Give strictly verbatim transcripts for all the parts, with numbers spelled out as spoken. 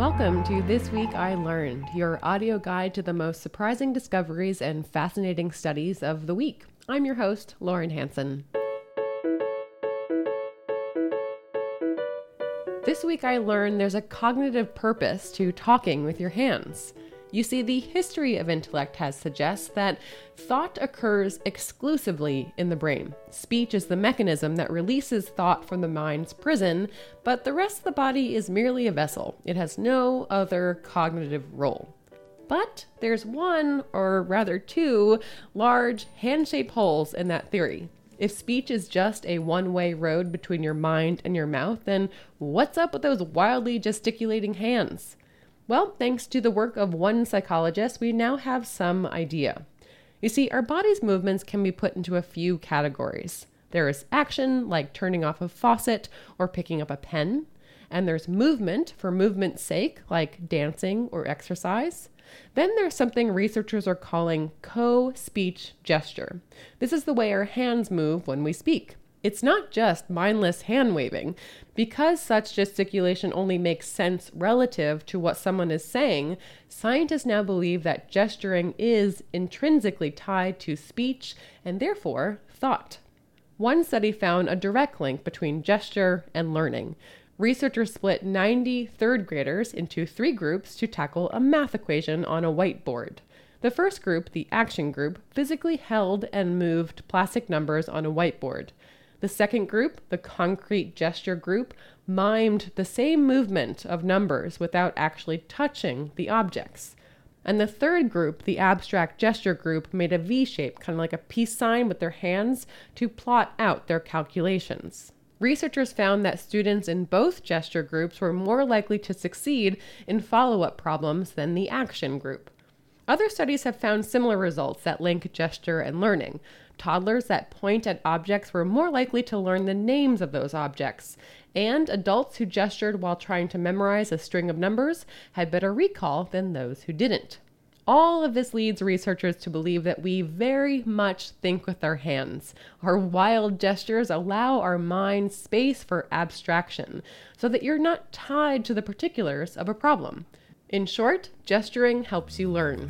Welcome to This Week I Learned, your audio guide to the most surprising discoveries and fascinating studies of the week. I'm your host, Lauren Hansen. This week I learned there's a cognitive purpose to talking with your hands. You see, the history of intellect has suggests that thought occurs exclusively in the brain. Speech is the mechanism that releases thought from the mind's prison, but the rest of the body is merely a vessel. It has no other cognitive role. But there's one, or rather two, large hand-shaped holes in that theory. If speech is just a one-way road between your mind and your mouth, then what's up with those wildly gesticulating hands? Well, thanks to the work of one psychologist, we now have some idea. You see, our body's movements can be put into a few categories. There is action, like turning off a faucet or picking up a pen. And there's movement, for movement's sake, like dancing or exercise. Then there's something researchers are calling co-speech gesture. This is the way our hands move when we speak. It's not just mindless hand waving. Because such gesticulation only makes sense relative to what someone is saying, scientists now believe that gesturing is intrinsically tied to speech and therefore thought. One study found a direct link between gesture and learning. Researchers split ninety third graders into three groups to tackle a math equation on a whiteboard. The first group, the action group, physically held and moved plastic numbers on a whiteboard. The second group, the concrete gesture group, mimed the same movement of numbers without actually touching the objects. And the third group, the abstract gesture group, made a V shape, kind of like a peace sign with their hands, to plot out their calculations. Researchers found that students in both gesture groups were more likely to succeed in follow-up problems than the action group. Other studies have found similar results that link gesture and learning. Toddlers that point at objects were more likely to learn the names of those objects, and adults who gestured while trying to memorize a string of numbers had better recall than those who didn't. All of this leads researchers to believe that we very much think with our hands. Our wild gestures allow our mind space for abstraction, so that you're not tied to the particulars of a problem. In short, gesturing helps you learn.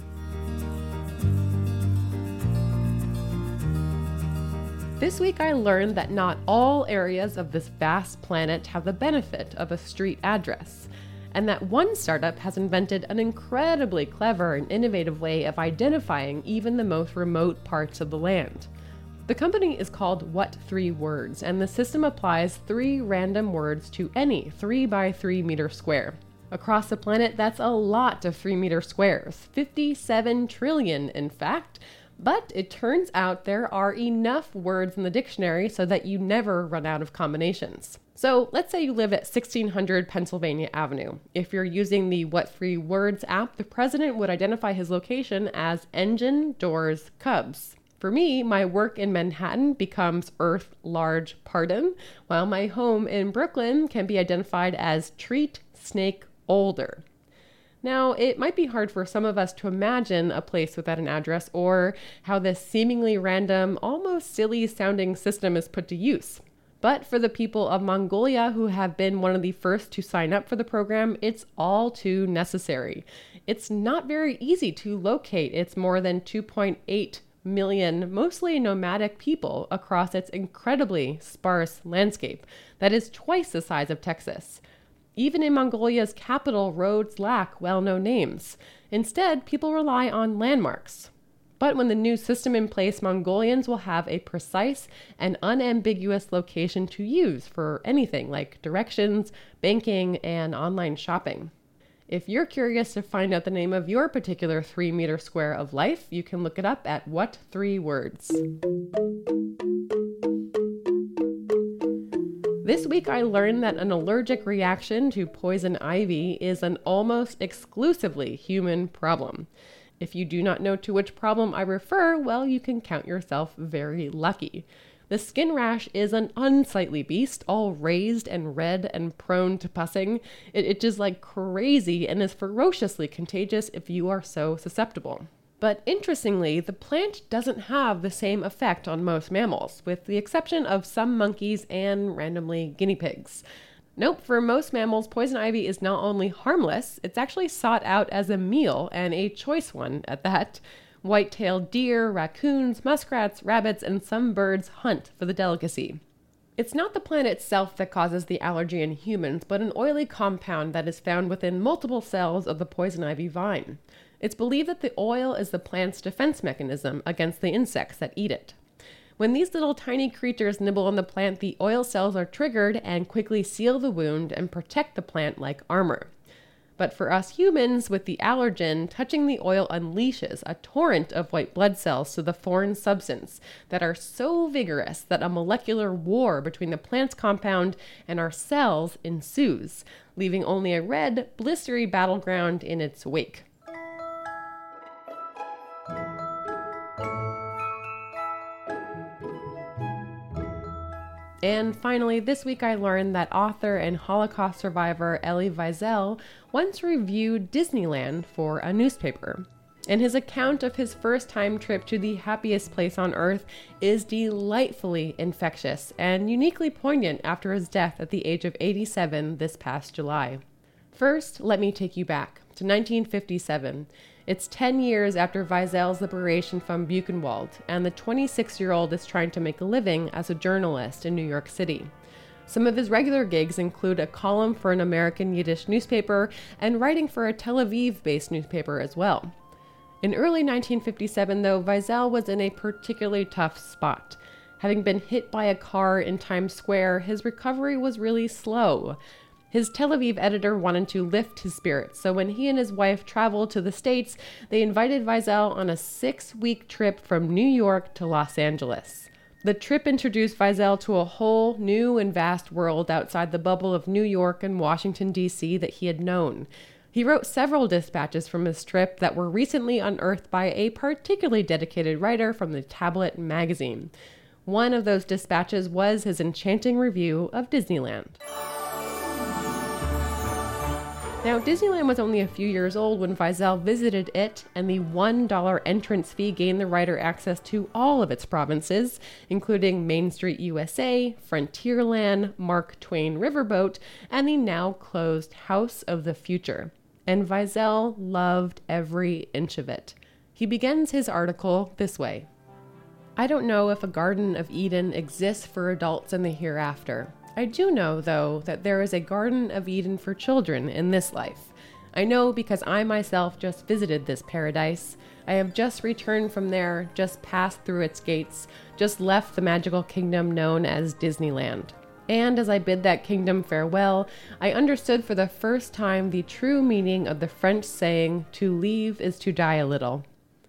This week I learned that not all areas of this vast planet have the benefit of a street address, and that one startup has invented an incredibly clever and innovative way of identifying even the most remote parts of the land. The company is called What Three Words, and the system applies three random words to any three by three meter square. Across the planet, that's a lot of three meter squares, fifty-seven trillion in fact. But it turns out there are enough words in the dictionary so that you never run out of combinations. So let's say you live at sixteen hundred Pennsylvania Avenue. If you're using the What Three Words app, the president would identify his location as Engine Doors Cubs. For me, my work in Manhattan becomes Earth Large Pardon, while my home in Brooklyn can be identified as Treat Snake Older. Now, it might be hard for some of us to imagine a place without an address or how this seemingly random, almost silly-sounding system is put to use. But for the people of Mongolia who have been one of the first to sign up for the program, it's all too necessary. It's not very easy to locate its more than two point eight million, mostly nomadic people across its incredibly sparse landscape that is twice the size of Texas. Even in Mongolia's capital, roads lack well-known names. Instead, people rely on landmarks. But when the new system in place, Mongolians will have a precise and unambiguous location to use for anything like directions, banking, and online shopping. If you're curious to find out the name of your particular three meter square of life, you can look it up at What Three Words. This week I learned that an allergic reaction to poison ivy is an almost exclusively human problem. If you do not know to which problem I refer, well, you can count yourself very lucky. The skin rash is an unsightly beast, all raised and red and prone to pussing. It itches like crazy and is ferociously contagious if you are so susceptible. But interestingly, the plant doesn't have the same effect on most mammals, with the exception of some monkeys and randomly guinea pigs. Nope, for most mammals, poison ivy is not only harmless, it's actually sought out as a meal, and a choice one at that. White-tailed deer, raccoons, muskrats, rabbits, and some birds hunt for the delicacy. It's not the plant itself that causes the allergy in humans, but an oily compound that is found within multiple cells of the poison ivy vine. It's believed that the oil is the plant's defense mechanism against the insects that eat it. When these little tiny creatures nibble on the plant, the oil cells are triggered and quickly seal the wound and protect the plant like armor. But for us humans, with the allergen, touching the oil unleashes a torrent of white blood cells to the foreign substance that are so vigorous that a molecular war between the plant's compound and our cells ensues, leaving only a red, blistery battleground in its wake. And finally, this week I learned that author and Holocaust survivor Elie Wiesel once reviewed Disneyland for a newspaper. And his account of his first-time trip to the happiest place on earth is delightfully infectious and uniquely poignant after his death at the age of eighty-seven this past July. First, let me take you back to nineteen fifty-seven. It's ten years after Wiesel's liberation from Buchenwald, and the twenty-six-year-old is trying to make a living as a journalist in New York City. Some of his regular gigs include a column for an American Yiddish newspaper and writing for a Tel Aviv-based newspaper as well. In early nineteen fifty-seven, though, Wiesel was in a particularly tough spot. Having been hit by a car in Times Square, his recovery was really slow. His Tel Aviv editor wanted to lift his spirits, so when he and his wife traveled to the States, they invited Wiesel on a six-week trip from New York to Los Angeles. The trip introduced Wiesel to a whole new and vast world outside the bubble of New York and Washington, D C that he had known. He wrote several dispatches from his trip that were recently unearthed by a particularly dedicated writer from the Tablet magazine. One of those dispatches was his enchanting review of Disneyland. Now, Disneyland was only a few years old when Wiesel visited it, and the one dollar entrance fee gained the writer access to all of its provinces, including Main Street U S A, Frontierland, Mark Twain Riverboat, and the now closed House of the Future. And Wiesel loved every inch of it. He begins his article this way. I don't know if a Garden of Eden exists for adults in the hereafter. I do know, though, that there is a Garden of Eden for children in this life. I know because I myself just visited this paradise. I have just returned from there, just passed through its gates, just left the magical kingdom known as Disneyland. And as I bid that kingdom farewell, I understood for the first time the true meaning of the French saying, to leave is to die a little.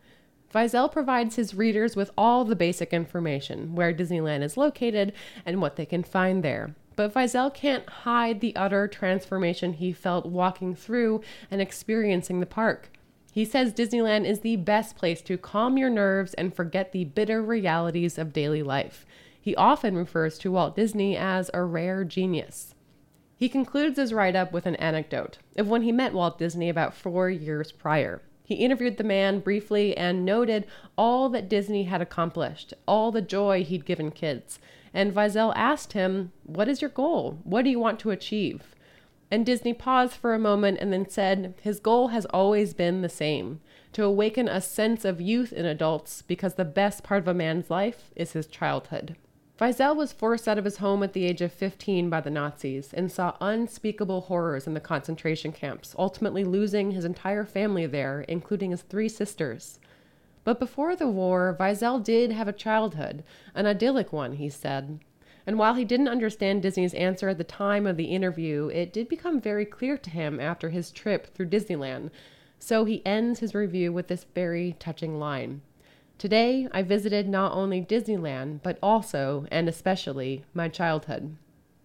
Wiesel provides his readers with all the basic information, where Disneyland is located and what they can find there. But Wiesel can't hide the utter transformation he felt walking through and experiencing the park. He says Disneyland is the best place to calm your nerves and forget the bitter realities of daily life. He often refers to Walt Disney as a rare genius. He concludes his write-up with an anecdote of when he met Walt Disney about four years prior. He interviewed the man briefly and noted all that Disney had accomplished, all the joy he'd given kids. And Wiesel asked him, what is your goal? What do you want to achieve? And Disney paused for a moment and then said his goal has always been the same, to awaken a sense of youth in adults because the best part of a man's life is his childhood. Wiesel was forced out of his home at the age of fifteen by the Nazis and saw unspeakable horrors in the concentration camps, ultimately losing his entire family there, including his three sisters. But before the war, Wiesel did have a childhood, an idyllic one, he said. And while he didn't understand Disney's answer at the time of the interview, it did become very clear to him after his trip through Disneyland. So he ends his review with this very touching line. Today, I visited not only Disneyland, but also, and especially, my childhood.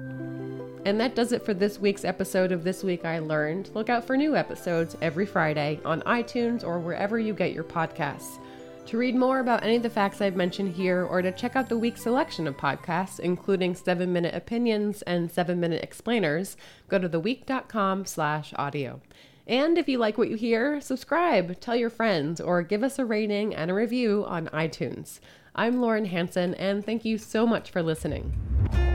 And that does it for this week's episode of This Week I Learned. Look out for new episodes every Friday on iTunes or wherever you get your podcasts. To read more about any of the facts I've mentioned here, or to check out the week's selection of podcasts, including seven minute Opinions and seven minute Explainers, go to theweek.com slash audio. And if you like what you hear, subscribe, tell your friends, or give us a rating and a review on iTunes. I'm Lauren Hanson, and thank you so much for listening.